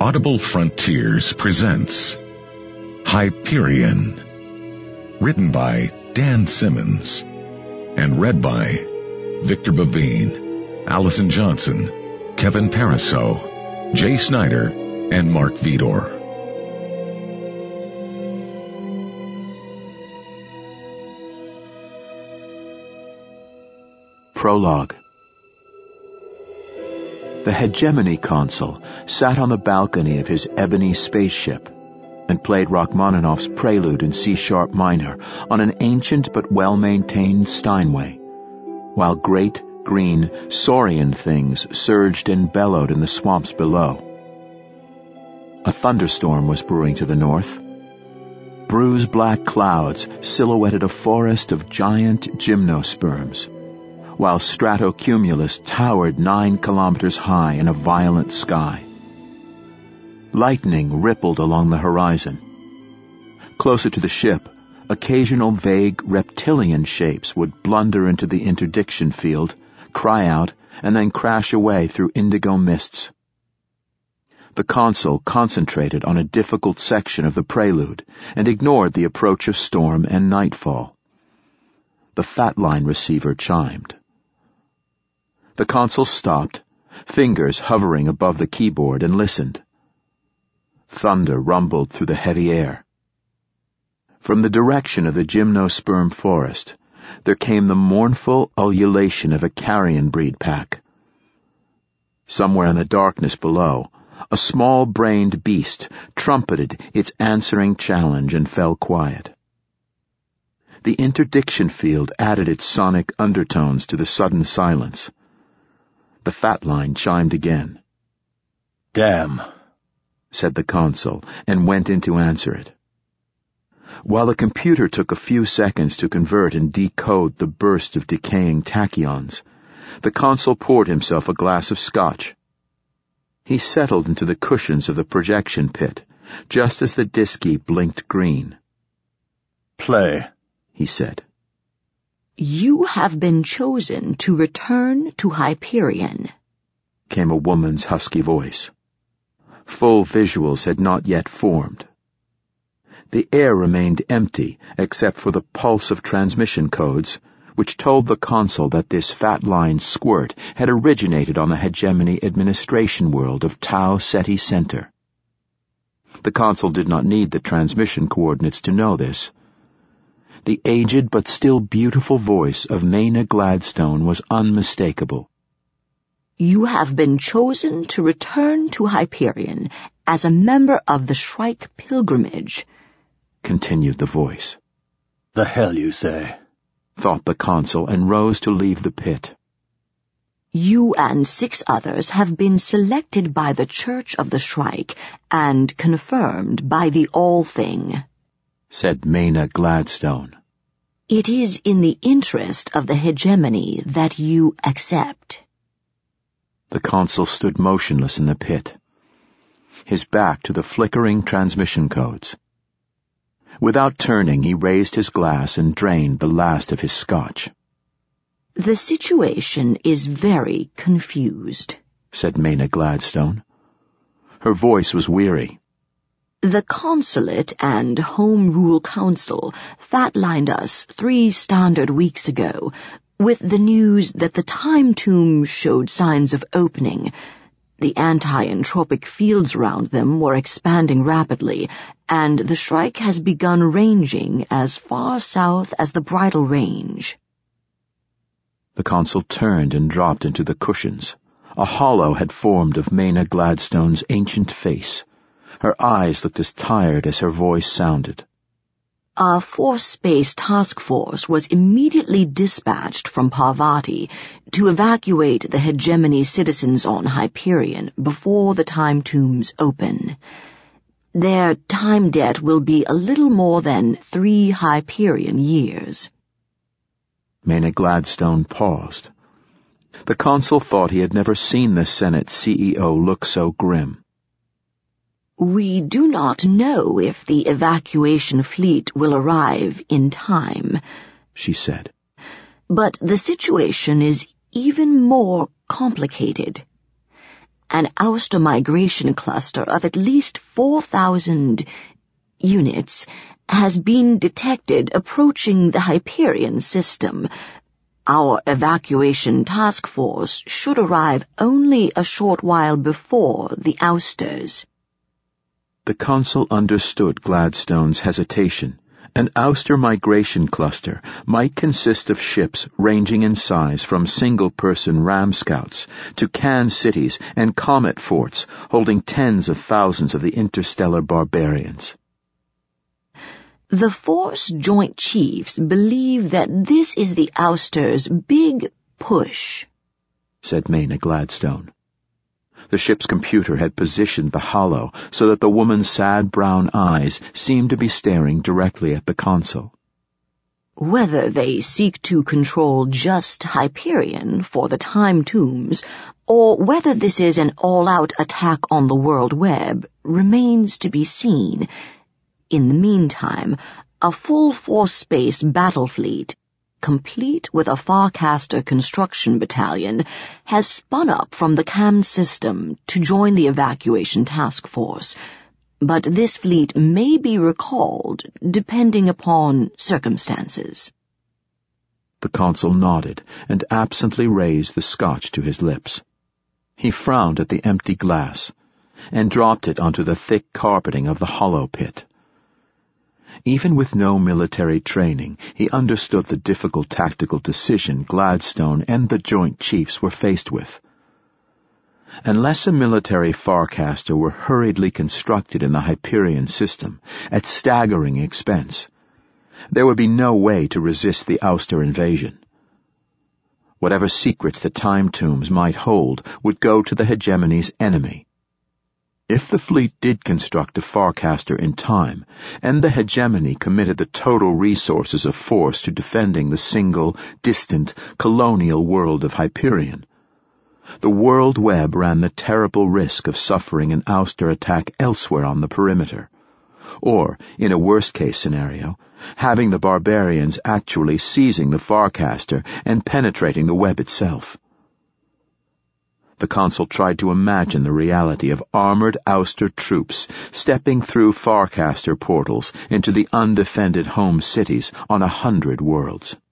Audible Frontiers presents Hyperion, written by Dan Simmons and read by Victor Bavine, Allison Johnson, Kevin Pariseau, Jay Snyder, and Mark Vidor. Prologue. The Hegemony Consul sat on the balcony of his ebony spaceship and played Rachmaninoff's Prelude in C-sharp minor on an ancient but well-maintained Steinway, while great, green, saurian things surged and bellowed in the swamps below. A thunderstorm was brewing to the north. Bruise-black clouds silhouetted a forest of giant gymnosperms, while stratocumulus towered 9 kilometers high in a violent sky. Lightning rippled along the horizon. Closer to the ship, occasional vague reptilian shapes would blunder into the interdiction field, cry out, and then crash away through indigo mists. The consul concentrated on a difficult section of the prelude and ignored the approach of storm and nightfall. The fat line receiver chimed. The consul stopped, fingers hovering above the keyboard, and listened. Thunder rumbled through the heavy air. From the direction of the gymnosperm forest, there came the mournful ululation of a carrion breed pack. Somewhere in the darkness below, a small-brained beast trumpeted its answering challenge and fell quiet. The interdiction field added its sonic undertones to the sudden silence. The fat line chimed again. "Damn," said the consul, and went in to answer it. While the computer took a few seconds to convert and decode the burst of decaying tachyons, the consul poured himself a glass of scotch. He settled into the cushions of the projection pit, just as the disky blinked green. "Play," he said. "You have been chosen to return to Hyperion," came a woman's husky voice. Full visuals had not yet formed. The air remained empty except for the pulse of transmission codes, which told the consul that this fat line squirt had originated on the Hegemony administration world of Tau Ceti Center. The consul did not need the transmission coordinates to know this. The aged but still beautiful voice of Mayna Gladstone was unmistakable. "You have been chosen to return to Hyperion as a member of the Shrike Pilgrimage," continued the voice. "The hell you say?" thought the consul, and rose to leave the pit. "You and 6 others have been selected by the Church of the Shrike and confirmed by the All-Thing," said Mayna Gladstone. "It is in the interest of the Hegemony that you accept." The consul stood motionless in the pit, his back to the flickering transmission codes. Without turning, he raised his glass and drained the last of his scotch. "The situation is very confused," said Mayna Gladstone. Her voice was weary. "The Consulate and Home Rule Council flatlined us 3 standard weeks ago with the news that the time tomb showed signs of opening. The anti-entropic fields around them were expanding rapidly, and the Shrike has begun ranging as far south as the Bridle Range." The consul turned and dropped into the cushions. A hollow had formed of Mayna Gladstone's ancient face. Her eyes looked as tired as her voice sounded. "A force-space task force was immediately dispatched from Parvati to evacuate the Hegemony citizens on Hyperion before the time tombs open. Their time debt will be a little more than 3 Hyperion years." Mayna Gladstone paused. The consul thought he had never seen the Senate CEO look so grim. "We do not know if the evacuation fleet will arrive in time," she said. "But the situation is even more complicated. an ouster migration cluster of at least 4,000 units has been detected approaching the Hyperion system. Our evacuation task force should arrive only a short while before the ousters. The consul understood Gladstone's hesitation. An ouster migration cluster might consist of ships ranging in size from single-person ram scouts to can cities and comet forts holding tens of thousands of the interstellar barbarians. The Force Joint Chiefs believe that this is the ousters' big push, said Maina Gladstone. The ship's computer had positioned the hollow so that the woman's sad brown eyes seemed to be staring directly at the consul. Whether they seek to control just Hyperion for the time tombs, or whether this is an all-out attack on the world web, remains to be seen. In the meantime, a full force-space battle fleet, complete with a Farcaster construction battalion, has spun up from the CAM system to join the evacuation task force, but this fleet may be recalled depending upon circumstances. The consul nodded and absently raised the scotch to his lips. He frowned at the empty glass and dropped it onto the thick carpeting of the hollow pit. Even with no military training, he understood the difficult tactical decision Gladstone and the Joint Chiefs were faced with. Unless a military Farcaster were hurriedly constructed in the Hyperion system at staggering expense, there would be no way to resist the ouster invasion. Whatever secrets the time tombs might hold would go to the hegemony's enemy. If the fleet did construct a Farcaster in time, and the hegemony committed the total resources of force to defending the single, distant, colonial world of Hyperion, the world web ran the terrible risk of suffering an ouster attack elsewhere on the perimeter, or, in a worst-case scenario, having the barbarians actually seizing the Farcaster and penetrating the web itself. The consul tried to imagine the reality of armored ouster troops stepping through Farcaster portals into the undefended home cities on 100 worlds.